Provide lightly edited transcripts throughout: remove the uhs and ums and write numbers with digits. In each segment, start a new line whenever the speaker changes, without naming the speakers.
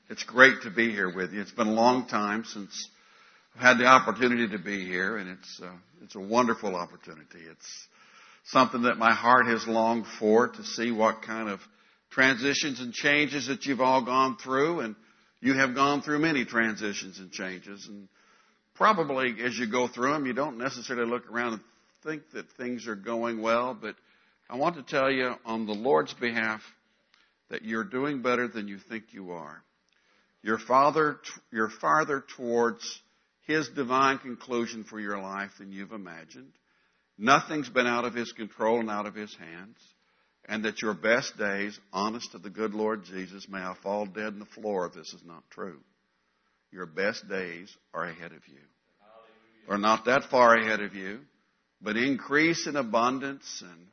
It's great to be here with you. It's been a long time since I've had the opportunity to be here, and it's a wonderful opportunity. It's something that my heart has longed for, to see what kind of transitions and changes that you've all gone through, and you have gone through many transitions and changes. And probably as you go through them, you don't necessarily look around and think that things are going well, but I want to tell you on the Lord's behalf that you're doing better than you think you are. You're farther towards His divine conclusion for your life than you've imagined. Nothing's been out of His control and out of His hands. And that your best days, honest to the good Lord Jesus, may I fall dead on the floor if this is not true. Your best days are ahead of you. Or not that far ahead of you, but increase in abundance and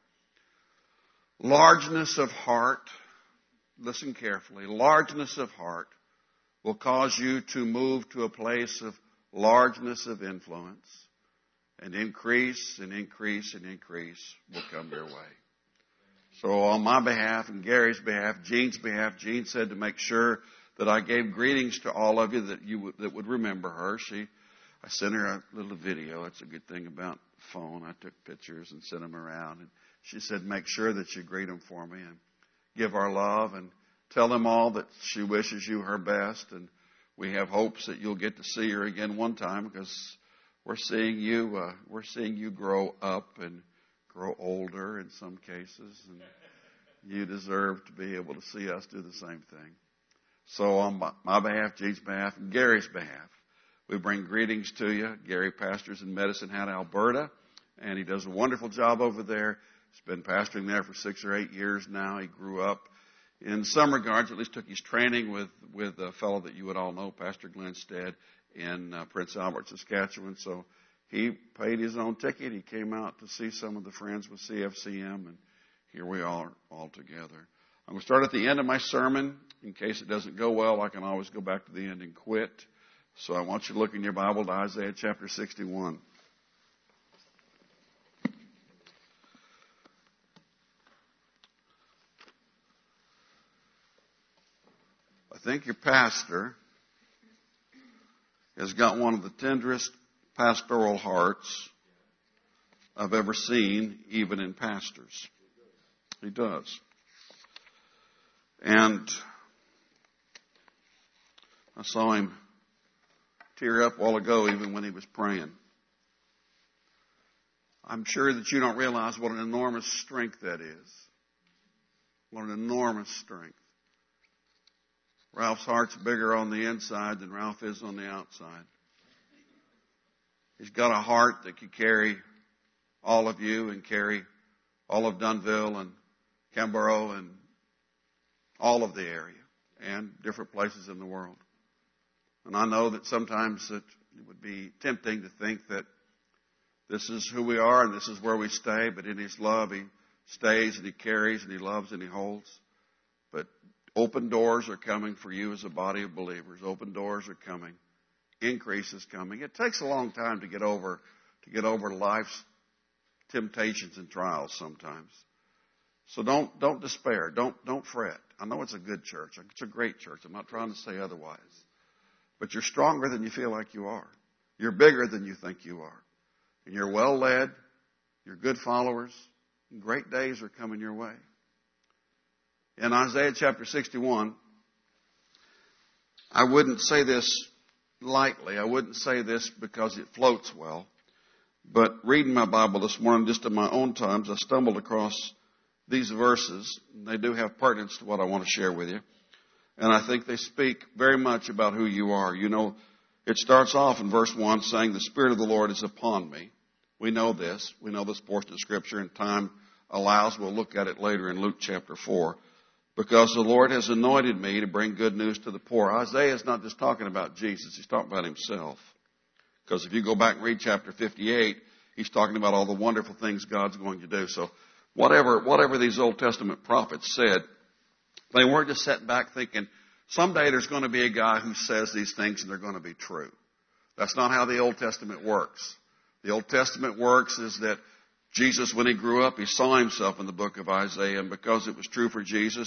largeness of heart. Listen carefully. Largeness of heart will cause you to move to a place of largeness of influence, and increase and increase and increase will come your way. So on my behalf and Gary's behalf, Jean's behalf, Jean said to make sure that I gave greetings to all of you that would remember her. I sent her a little video. That's a good thing about phone. I took pictures and sent them around. And she said, make sure that you greet them for me and give our love and tell them all that she wishes you her best. And we have hopes that you'll get to see her again one time, because we're seeing you grow up and grow older in some cases, and you deserve to be able to see us do the same thing. So on my behalf, Jean's behalf, and Gary's behalf, we bring greetings to you. Gary pastors in Medicine Hat, Alberta, and he does a wonderful job over there. He's been pastoring there for 6 or 8 years now. He grew up, in some regards, at least took his training with a fellow that you would all know, Pastor Glenn Stead, in Prince Albert, Saskatchewan. So he paid his own ticket. He came out to see some of the friends with CFCM, and here we are all together. I'm going to start at the end of my sermon. In case it doesn't go well, I can always go back to the end and quit. So I want you to look in your Bible to Isaiah chapter 61. I think your pastor has got one of the tenderest pastoral hearts I've ever seen, even in pastors. He does. And I saw him tear up a while ago, even when he was praying. I'm sure that you don't realize what an enormous strength that is. What an enormous strength. Ralph's heart's bigger on the inside than Ralph is on the outside. He's got a heart that could carry all of you and carry all of Dunville and Camborough and all of the area and different places in the world. And I know that sometimes it would be tempting to think that this is who we are and this is where we stay, but in His love He stays and He carries and He loves and He holds. But open doors are coming for you as a body of believers. Open doors are coming. Increase is coming. It takes a long time to get over life's temptations and trials sometimes. So don't despair. Don't fret. I know it's a good church. It's a great church. I'm not trying to say otherwise. But you're stronger than you feel like you are. You're bigger than you think you are. And you're well led. You're good followers. And great days are coming your way. In Isaiah chapter 61, I wouldn't say this lightly. I wouldn't say this because it floats well. But reading my Bible this morning, just in my own times, I stumbled across these verses. They do have pertinence to what I want to share with you. And I think they speak very much about who you are. You know, it starts off in verse 1 saying, the Spirit of the Lord is upon me. We know this. We know this portion of Scripture, and time allows. We'll look at it later in Luke chapter 4. Because the Lord has anointed me to bring good news to the poor. Isaiah is not just talking about Jesus. He's talking about himself. Because if you go back and read chapter 58, he's talking about all the wonderful things God's going to do. So whatever these Old Testament prophets said, they weren't just sitting back thinking, someday there's going to be a guy who says these things and they're going to be true. That's not how the Old Testament works. The Old Testament works is that Jesus, when he grew up, he saw himself in the book of Isaiah, and because it was true for Jesus,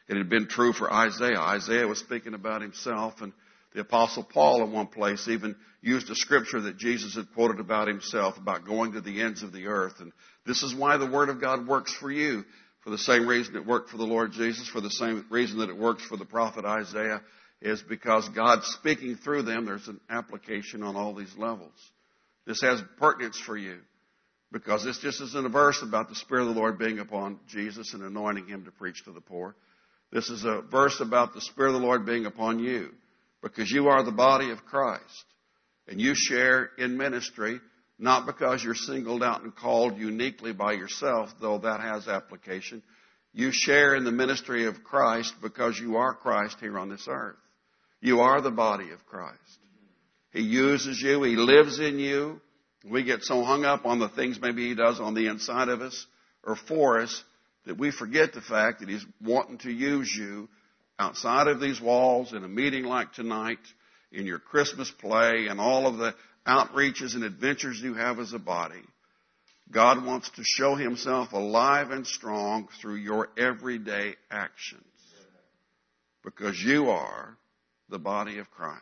It had been true for Isaiah. Isaiah was speaking about himself, and the Apostle Paul in one place even used a scripture that Jesus had quoted about himself, about going to the ends of the earth. And this is why the Word of God works for you, for the same reason it worked for the Lord Jesus, for the same reason that it works for the prophet Isaiah, is because God's speaking through them. There's an application on all these levels. This has pertinence for you, because this just isn't a verse about the Spirit of the Lord being upon Jesus and anointing him to preach to the poor. This is a verse about the Spirit of the Lord being upon you, because you are the body of Christ. And you share in ministry, not because you're singled out and called uniquely by yourself, though that has application. You share in the ministry of Christ because you are Christ here on this earth. You are the body of Christ. He uses you. He lives in you. We get so hung up on the things maybe He does on the inside of us or for us that we forget the fact that He's wanting to use you outside of these walls, in a meeting like tonight, in your Christmas play, and all of the outreaches and adventures you have as a body. God wants to show Himself alive and strong through your everyday actions, because you are the body of Christ.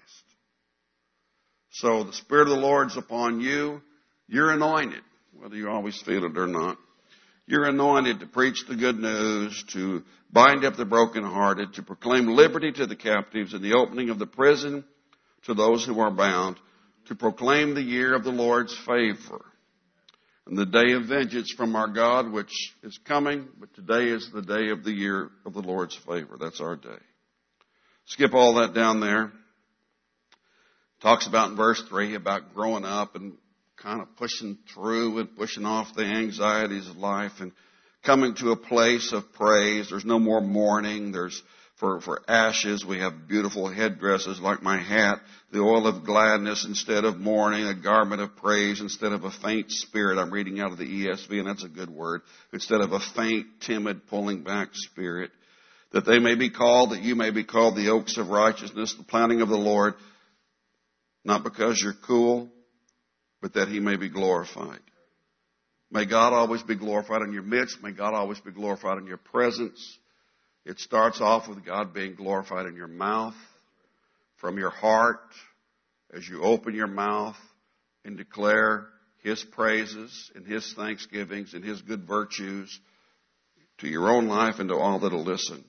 So the Spirit of the Lord's upon you. You're anointed, whether you always feel it or not. You're anointed to preach the good news, to bind up the brokenhearted, to proclaim liberty to the captives and the opening of the prison to those who are bound, to proclaim the year of the Lord's favor and the day of vengeance from our God, which is coming, but today is the day of the year of the Lord's favor. That's our day. Skip all that down there. Talks about in verse 3 about growing up and kind of pushing through and pushing off the anxieties of life and coming to a place of praise. There's no more mourning. There's for ashes, we have beautiful headdresses like my hat, the oil of gladness instead of mourning, a garment of praise instead of a faint spirit. I'm reading out of the ESV, and that's a good word. Instead of a faint, timid, pulling back spirit. That they may be called, that you may be called the oaks of righteousness, the planting of the Lord, not because you're cool, but that He may be glorified. May God always be glorified in your midst. May God always be glorified in your presence. It starts off with God being glorified in your mouth, from your heart, as you open your mouth and declare His praises and His thanksgivings and His good virtues to your own life and to all that will listen.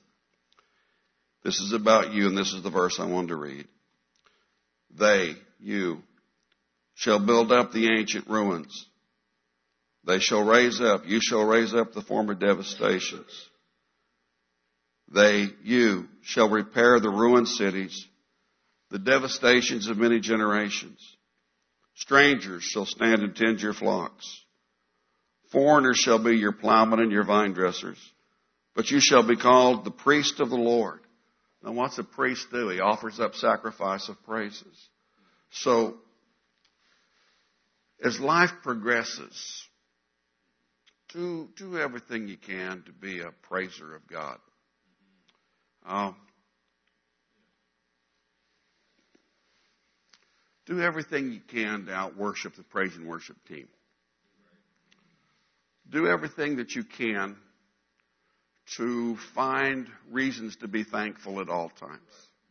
This is about you, and this is the verse I wanted to read. They, you, shall build up the ancient ruins. They shall raise up, you shall raise up the former devastations. They, you, shall repair the ruined cities, the devastations of many generations. Strangers shall stand and tend your flocks. Foreigners shall be your plowmen and your vine dressers. But you shall be called the priest of the Lord. Now what's a priest do? He offers up sacrifice of praises. So, as life progresses, do everything you can to be a praiser of God. Do everything you can to out-worship the praise and worship team. Do everything that you can to find reasons to be thankful at all times.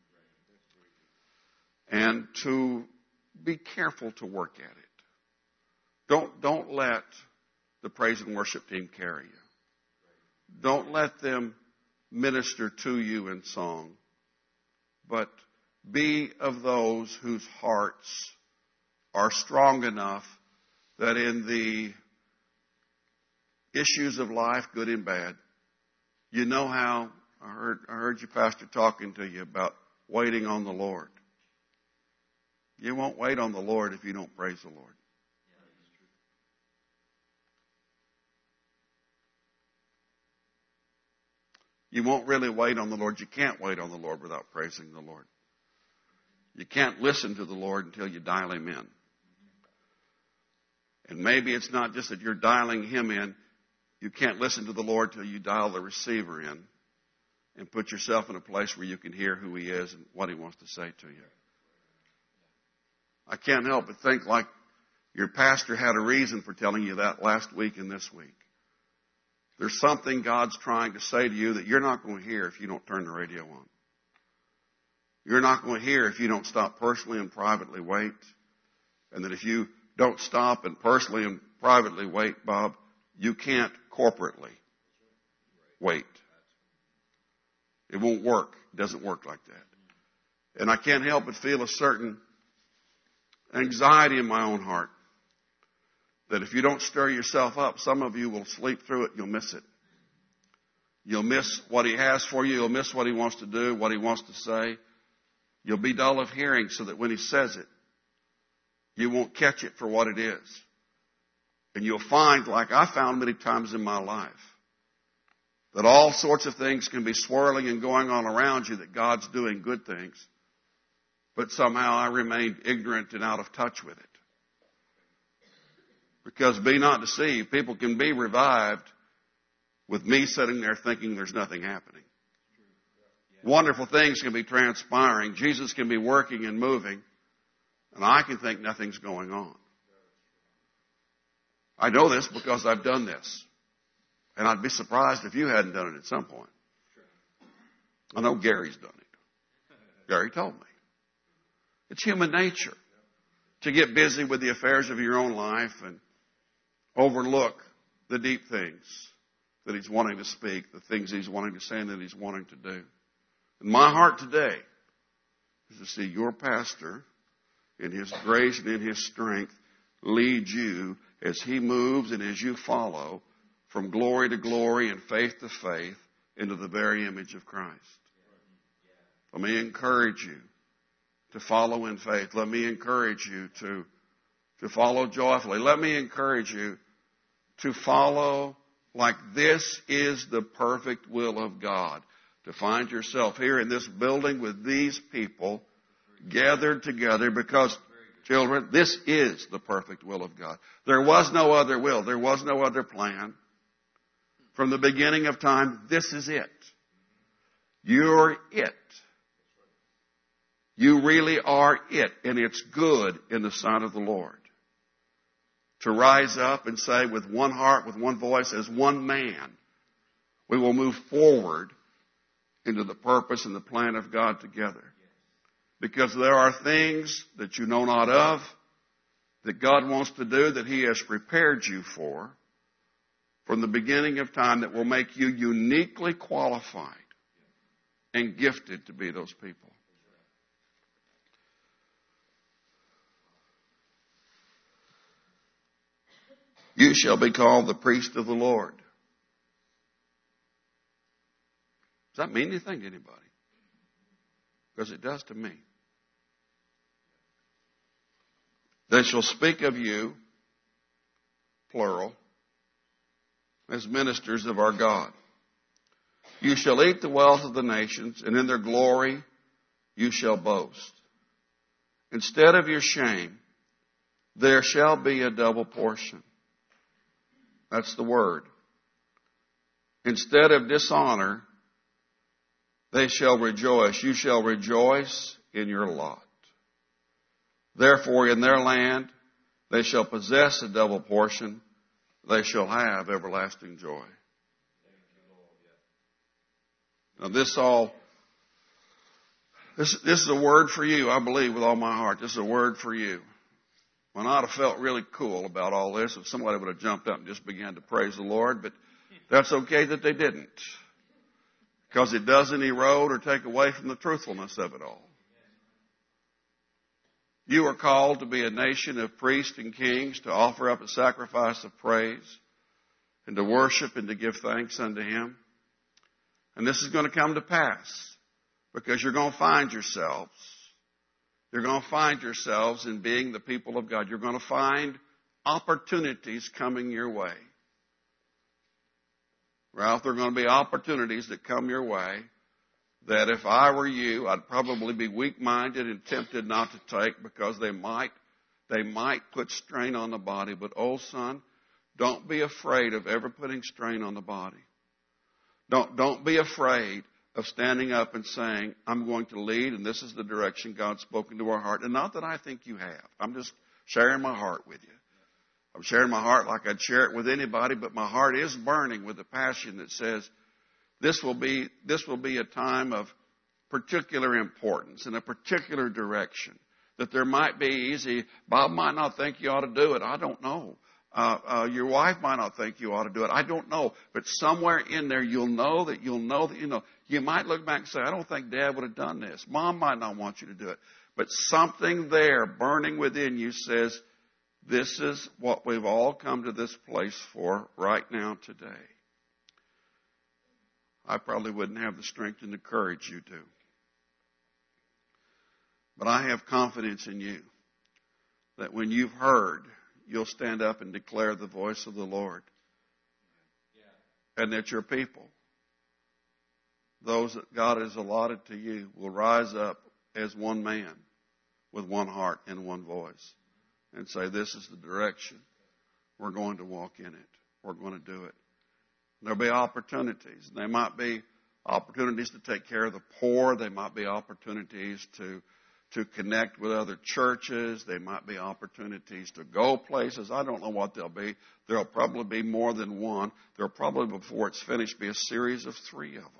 And to be careful to work at it. Don't let the praise and worship team carry you. Don't let them minister to you in song. But be of those whose hearts are strong enough that in the issues of life, good and bad, you know how, I heard your pastor talking to you about waiting on the Lord. You won't wait on the Lord if you don't praise the Lord. You won't really wait on the Lord. You can't wait on the Lord without praising the Lord. You can't listen to the Lord until you dial Him in. And maybe it's not just that you're dialing Him in. You can't listen to the Lord till you dial the receiver in and put yourself in a place where you can hear who He is and what He wants to say to you. I can't help but think like your pastor had a reason for telling you that last week and this week. There's something God's trying to say to you that you're not going to hear if you don't turn the radio on. You're not going to hear if you don't stop personally and privately wait. And that if you don't stop and personally and privately wait, Bob, you can't corporately wait. It won't work. It doesn't work like that. And I can't help but feel a certain anxiety in my own heart that if you don't stir yourself up, some of you will sleep through it. You'll miss it. You'll miss what He has for you. You'll miss what He wants to do, what He wants to say. You'll be dull of hearing so that when He says it, you won't catch it for what it is. And you'll find, like I found many times in my life, that all sorts of things can be swirling and going on around you, that God's doing good things, but somehow I remained ignorant and out of touch with it. Because be not deceived, people can be revived with me sitting there thinking there's nothing happening. Wonderful things can be transpiring. Jesus can be working and moving, and I can think nothing's going on. I know this because I've done this. And I'd be surprised if you hadn't done it at some point. I know Gary's done it. Gary told me. It's human nature to get busy with the affairs of your own life and overlook the deep things that He's wanting to speak, the things He's wanting to say and that He's wanting to do. And my heart today is to see your pastor in his grace and in his strength lead you as he moves and as you follow from glory to glory and faith to faith into the very image of Christ. Let me encourage you to follow in faith. Let me encourage you to follow joyfully. Let me encourage you to follow like this is the perfect will of God. To find yourself here in this building with these people gathered together because, children, this is the perfect will of God. There was no other will. There was no other plan. From the beginning of time, this is it. You're it. You really are it, and it's good in the sight of the Lord. To rise up and say with one heart, with one voice, as one man, we will move forward into the purpose and the plan of God together. Because there are things that you know not of, that God wants to do, that He has prepared you for from the beginning of time, that will make you uniquely qualified and gifted to be those people. You shall be called the priest of the Lord. Does that mean anything to anybody? Because it does to me. They shall speak of you, plural, as ministers of our God. You shall eat the wealth of the nations, and in their glory you shall boast. Instead of your shame, there shall be a double portion. That's the word. Instead of dishonor, they shall rejoice. You shall rejoice in your lot. Therefore, in their land, they shall possess a double portion. They shall have everlasting joy. Now, this is a word for you, I believe, with all my heart. This is a word for you. Well, I'd have felt really cool about all this if somebody would have jumped up and just began to praise the Lord, but that's okay that they didn't. Because it doesn't erode or take away from the truthfulness of it all. You are called to be a nation of priests and kings, to offer up a sacrifice of praise, and to worship and to give thanks unto Him. And this is going to come to pass because you're going to find yourselves. You're going to find yourselves in being the people of God. You're going to find opportunities coming your way. Ralph, there are going to be opportunities that come your way that if I were you, I'd probably be weak-minded and tempted not to take because they might put strain on the body. But, old son, don't be afraid of ever putting strain on the body. Don't be afraid of standing up and saying, I'm going to lead, and this is the direction God's spoken to our heart. And not that I think you have. I'm just sharing my heart with you. I'm sharing my heart like I'd share it with anybody, but my heart is burning with a passion that says this will be a time of particular importance in a particular direction. That there might be easy, Bob might not think you ought to do it. I don't know. Your wife might not think you ought to do it. I don't know. But somewhere in there you'll know that you know. You might look back and say, I don't think Dad would have done this. Mom might not want you to do it. But something there burning within you says, this is what we've all come to this place for right now today. I probably wouldn't have the strength and the courage you do. But I have confidence in you that when you've heard, you'll stand up and declare the voice of the Lord. And that your people, those that God has allotted to you, will rise up as one man with one heart and one voice and say, this is the direction. We're going to walk in it. We're going to do it. There'll be opportunities. There might be opportunities to take care of the poor. There might be opportunities to connect with other churches. There might be opportunities to go places. I don't know what they'll be. There'll probably be more than one. There'll probably, before it's finished, be a series of 3 of them.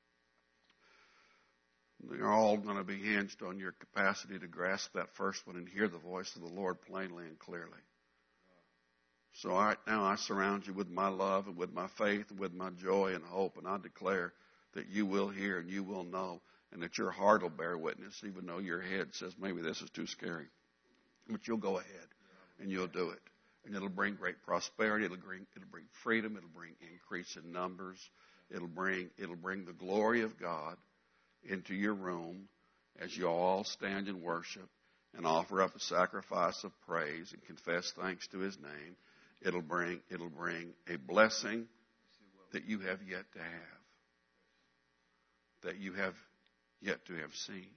They're all going to be hinged on your capacity to grasp that first one and hear the voice of the Lord plainly and clearly. So right now I surround you with my love and with my faith and with my joy and hope, and I declare that you will hear and you will know, and that your heart will bear witness, even though your head says maybe this is too scary. But you'll go ahead and you'll do it. And it'll bring great prosperity. It'll bring freedom. It'll bring increase in numbers. It'll bring the glory of God into your room as you all stand in worship and offer up a sacrifice of praise and confess thanks to His name. It'll bring a blessing that you have yet to have, that you have yet to have seen.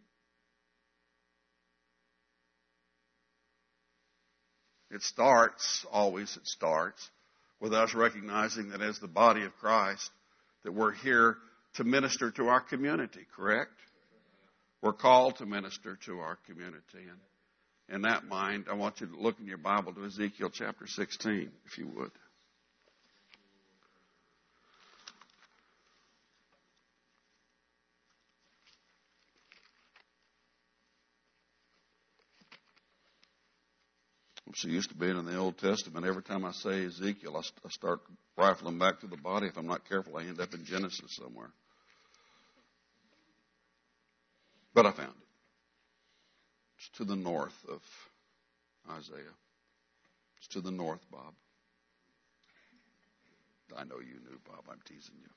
It starts with us recognizing that as the body of Christ, that we're here to minister to our community, correct? We're called to minister to our community. And in that mind, I want you to look in your Bible to Ezekiel chapter 16, if you would. I'm so used to being in the Old Testament. Every time I say Ezekiel, I start rifling back to the body. If I'm not careful, I end up in Genesis somewhere. But I found it. It's to the north of Isaiah. It's to the north, Bob. I know you knew, Bob. I'm teasing you.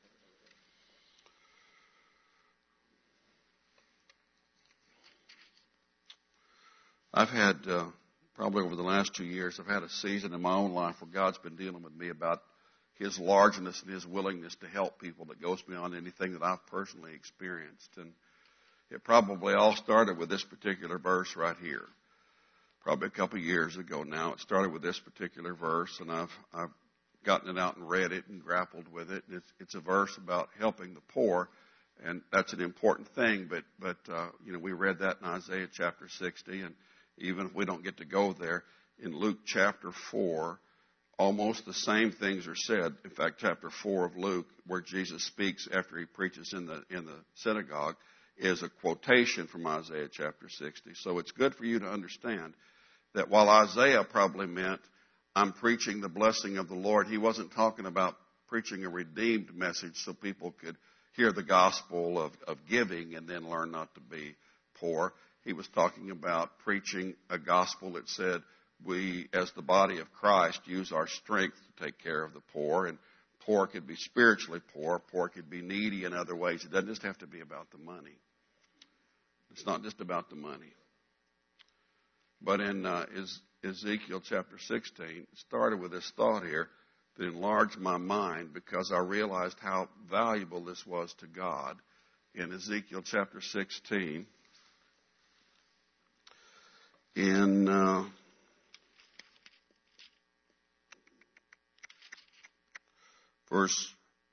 I've had, probably over the last 2 years, I've had a season in my own life where God's been dealing with me about His largeness and His willingness to help people that goes beyond anything that I've personally experienced. And it probably all started with this particular verse right here. Probably a couple of years ago now. It started with this particular verse, and I've gotten it out and read it and grappled with it. And it's a verse about helping the poor, and that's an important thing. But we read that in Isaiah chapter 60, and even if we don't get to go there, in Luke chapter 4, almost the same things are said. In fact, chapter 4 of Luke, where Jesus speaks after He preaches in the synagogue, is a quotation from Isaiah chapter 60. So it's good for you to understand that while Isaiah probably meant, I'm preaching the blessing of the Lord, he wasn't talking about preaching a redeemed message so people could hear the gospel of giving and then learn not to be poor. He was talking about preaching a gospel that said we, as the body of Christ, use our strength to take care of the poor. And poor could be spiritually poor. Poor could be needy in other ways. It doesn't just have to be about the money. It's not just about the money. But in Ezekiel chapter 16, it started with this thought here that enlarged my mind because I realized how valuable this was to God. In Ezekiel chapter 16, in verse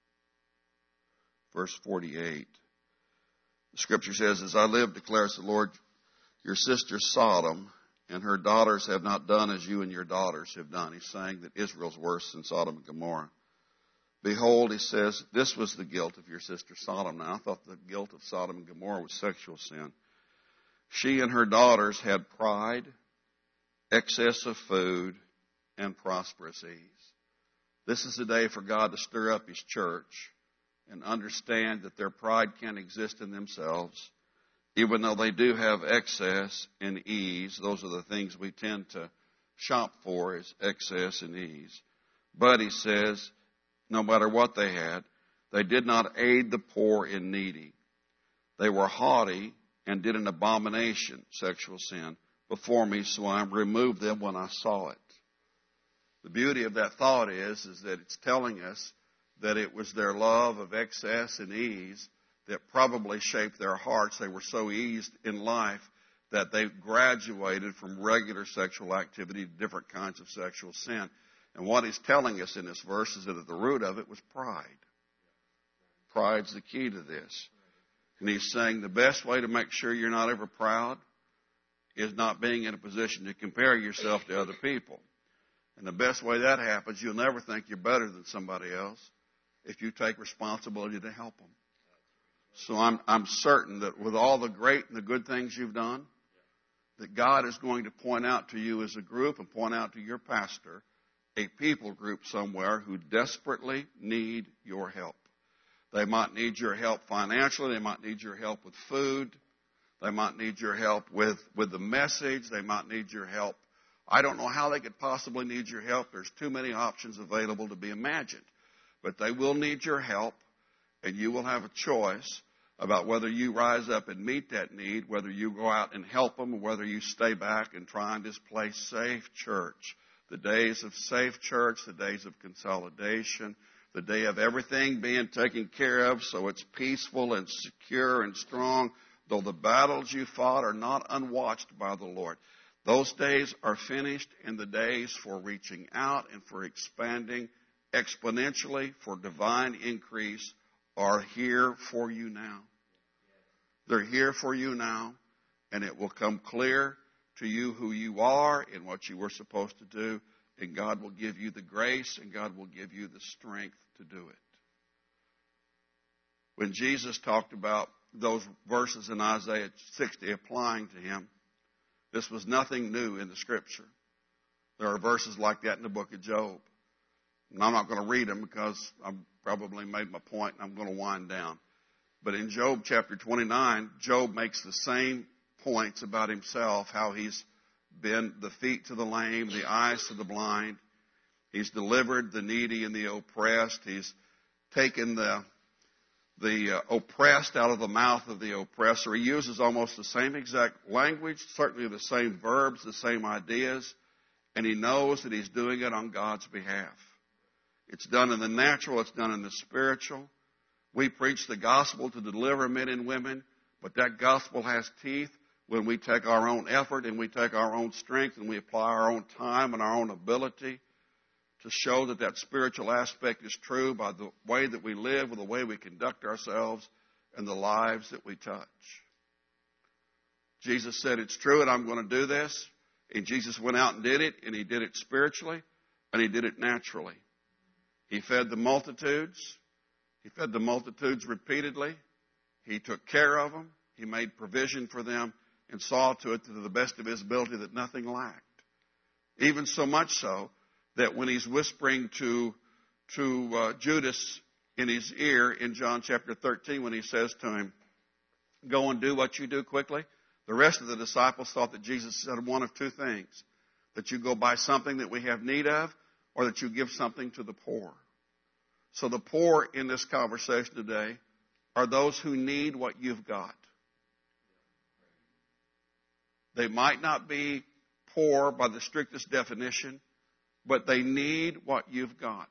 48, the scripture says, as I live, declares the Lord, your sister Sodom and her daughters have not done as you and your daughters have done. He's saying that Israel's worse than Sodom and Gomorrah. Behold, he says, this was the guilt of your sister Sodom. Now, I thought the guilt of Sodom and Gomorrah was sexual sin. She and her daughters had pride, excess of food, and prosperous ease. This is the day for God to stir up His church and understand that their pride can't exist in themselves. Even though they do have excess and ease, those are the things we tend to shop for, is excess and ease. But he says, no matter what they had, they did not aid the poor and needy. They were haughty and did an abomination, sexual sin, before me, so I removed them when I saw it. The beauty of that thought is that it's telling us that it was their love of excess and ease that probably shaped their hearts. They were so eased in life that they graduated from regular sexual activity to different kinds of sexual sin. And what he's telling us in this verse is that at the root of it was pride. Pride's the key to this. And he's saying the best way to make sure you're not ever proud is not being in a position to compare yourself to other people. And the best way that happens, you'll never think you're better than somebody else if you take responsibility to help them. So I'm certain that with all the great and the good things you've done, that God is going to point out to you as a group and point out to your pastor a people group somewhere who desperately need your help. They might need your help financially. They might need your help with food. They might need your help with the message. They might need your help. I don't know how they could possibly need your help. There's too many options available to be imagined. But they will need your help, and you will have a choice about whether you rise up and meet that need, whether you go out and help them, or whether you stay back and try and display safe church. The days of safe church, the days of consolidation, the day of everything being taken care of so it's peaceful and secure and strong, though the battles you fought are not unwatched by the Lord. Those days are finished, and the days for reaching out and for expanding exponentially for divine increase are here for you now. They're here for you now, and it will come clear to you who you are and what you were supposed to do, and God will give you the grace and God will give you the strength to do it. When Jesus talked about those verses in Isaiah 60 applying to him, this was nothing new in the Scripture. There are verses like that in the book of Job. And I'm not going to read them because I've probably made my point and I'm going to wind down. But in Job chapter 29, Job makes the same points about himself, how he's been the feet to the lame, the eyes to the blind. He's delivered the needy and the oppressed. He's taken the oppressed out of the mouth of the oppressor. He uses almost the same exact language, certainly the same verbs, the same ideas, and he knows that he's doing it on God's behalf. It's done in the natural, it's done in the spiritual. We preach the gospel to deliver men and women, but that gospel has teeth when we take our own effort and we take our own strength and we apply our own time and our own ability to show that that spiritual aspect is true by the way that we live, with the way we conduct ourselves, and the lives that we touch. Jesus said, it's true and I'm going to do this. And Jesus went out and did it, and he did it spiritually, and he did it naturally. He fed the multitudes. He fed the multitudes repeatedly. He took care of them. He made provision for them and saw to it to the best of his ability that nothing lacked. Even so much so that when he's whispering to Judas in his ear in John chapter 13, when he says to him, go and do what you do quickly, the rest of the disciples thought that Jesus said one of two things, that you go buy something that we have need of, or that you give something to the poor. So the poor in this conversation today are those who need what you've got. They might not be poor by the strictest definition, but they need what you've got.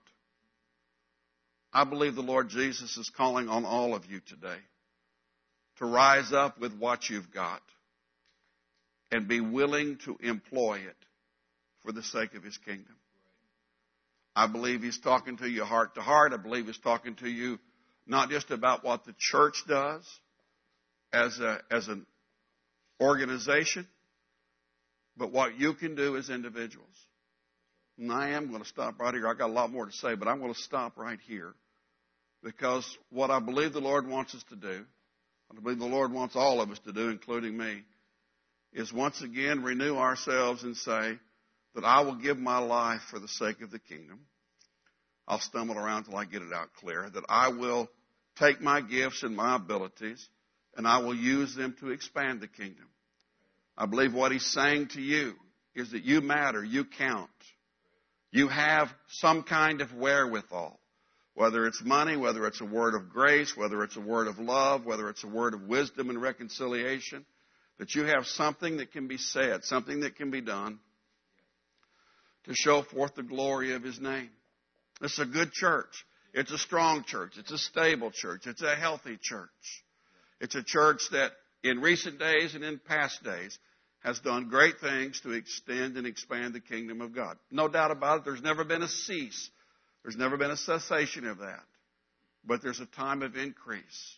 I believe the Lord Jesus is calling on all of you today to rise up with what you've got and be willing to employ it for the sake of his kingdom. I believe he's talking to you heart to heart. I believe he's talking to you not just about what the church does as an organization, but what you can do as individuals. And I am going to stop right here. I got a lot more to say, but I'm going to stop right here. Because what I believe the Lord wants us to do, what I believe the Lord wants all of us to do, including me, is once again renew ourselves and say that I will give my life for the sake of the kingdom. I'll stumble around till I get it out clear. That I will take my gifts and my abilities and I will use them to expand the kingdom. I believe what He's saying to you is that you matter, you count. You have some kind of wherewithal. Whether it's money, whether it's a word of grace, whether it's a word of love, whether it's a word of wisdom and reconciliation, that you have something that can be said, something that can be done to show forth the glory of His name. It's a good church. It's a strong church. It's a stable church. It's a healthy church. It's a church that in recent days and in past days has done great things to extend and expand the kingdom of God. No doubt about it. There's never been a cease. There's never been a cessation of that. But there's a time of increase.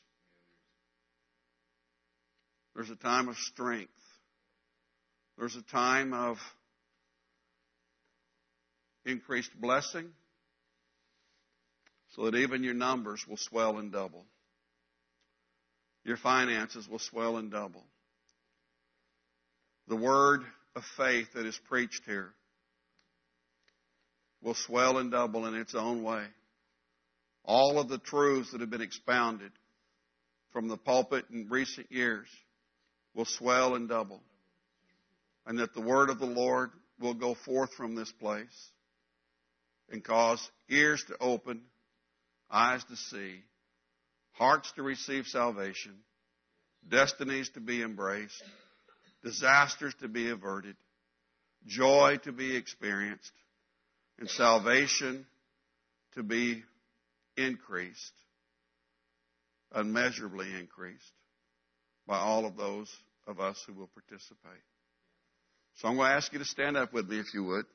There's a time of strength. There's a time of increased blessing so that even your numbers will swell and double. Your finances will swell and double. The word of faith that is preached here will swell and double in its own way. All of the truths that have been expounded from the pulpit in recent years will swell and double. And that the word of the Lord will go forth from this place and cause ears to open, eyes to see, hearts to receive salvation, destinies to be embraced, disasters to be averted, joy to be experienced, and salvation to be increased, unmeasurably increased, by all of those of us who will participate. So I'm going to ask you to stand up with me if you would.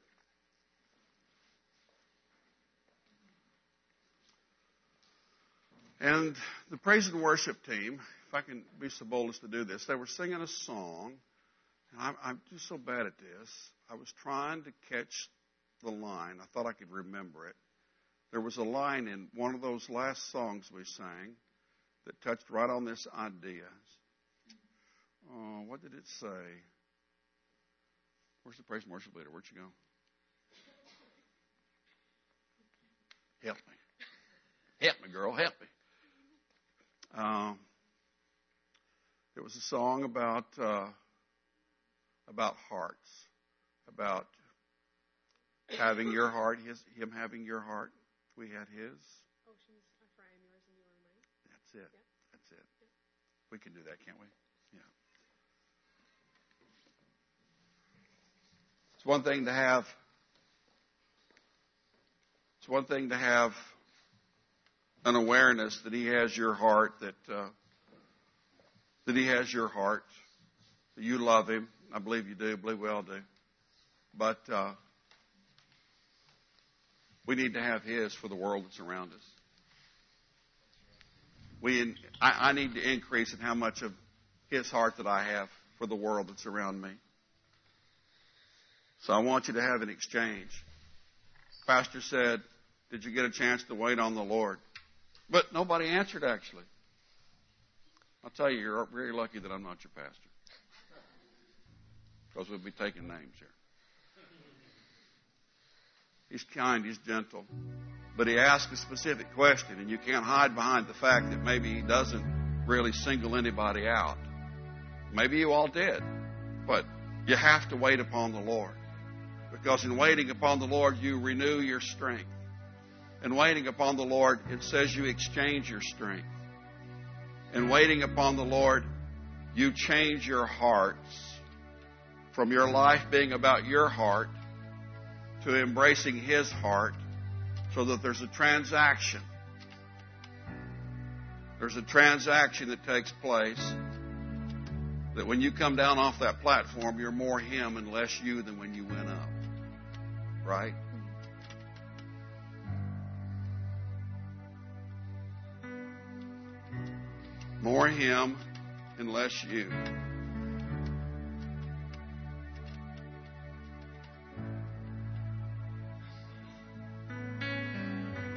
And the praise and worship team, if I can be so bold as to do this, they were singing a song. And I'm just so bad at this. I was trying to catch the line. I thought I could remember it. There was a line in one of those last songs we sang that touched right on this idea. Oh, what did it say? Where's the praise and worship leader? Where'd you go? Help me. Help me, girl. Help me. It was a song about hearts, about having your heart, him having your heart. We had his.
Oceans are for I am yours and you are mine.
That's it.
Yeah.
That's it. Yeah. We can do that, can't we? Yeah. It's one thing to have. It's one thing to have an awareness that He has your heart, that He has your heart, that you love Him. I believe you do. I believe we all do. But we need to have His for the world that's around us. I need to increase in how much of His heart that I have for the world that's around me. So I want you to have an exchange. Pastor said, did you get a chance to wait on the Lord? But nobody answered, actually. I'll tell you, you're very lucky that I'm not your pastor. Because we'll be taking names here. He's kind, He's gentle. But He asked a specific question, and you can't hide behind the fact that maybe He doesn't really single anybody out. Maybe you all did. But you have to wait upon the Lord. Because in waiting upon the Lord, you renew your strength. In waiting upon the Lord, it says you exchange your strength. In waiting upon the Lord, you change your hearts from your life being about your heart to embracing His heart, so that there's a transaction. There's a transaction that takes place that when you come down off that platform, you're more Him and less you than when you went up. Right? More Him and less you.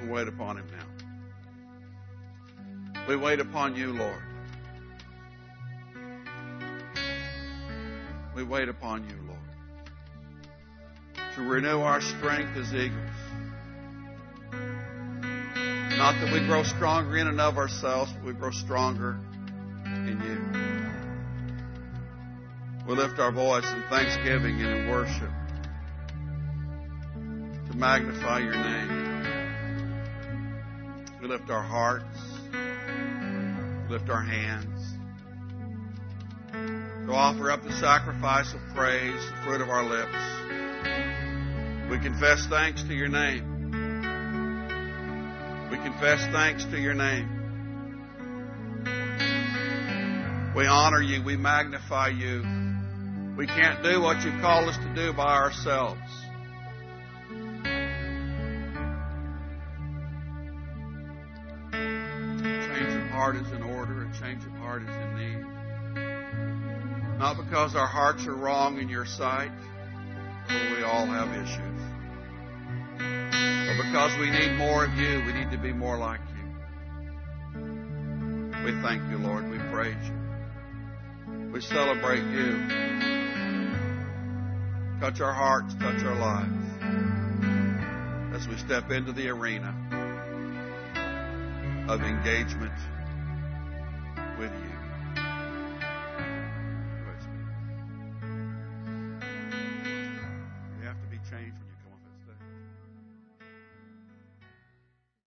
wait upon Him now. We wait upon You, Lord. We wait upon You, Lord, to renew our strength as eagles. Not that we grow stronger in and of ourselves, but we grow stronger in You. We lift our voice in thanksgiving and in worship to magnify Your name. We lift our hearts, we lift our hands, to offer up the sacrifice of praise, the fruit of our lips. We confess thanks to Your name. We confess thanks to Your name. We honor You. We magnify You. We can't do what You've called us to do by ourselves. A change of heart is in order. A change of heart is in need. Not because our hearts are wrong in Your sight, for we all have issues, but because we need more of You. We need to be more like You. We thank You, Lord. We praise You. We celebrate You. Touch our hearts, touch our lives as we step into the arena of engagement with You.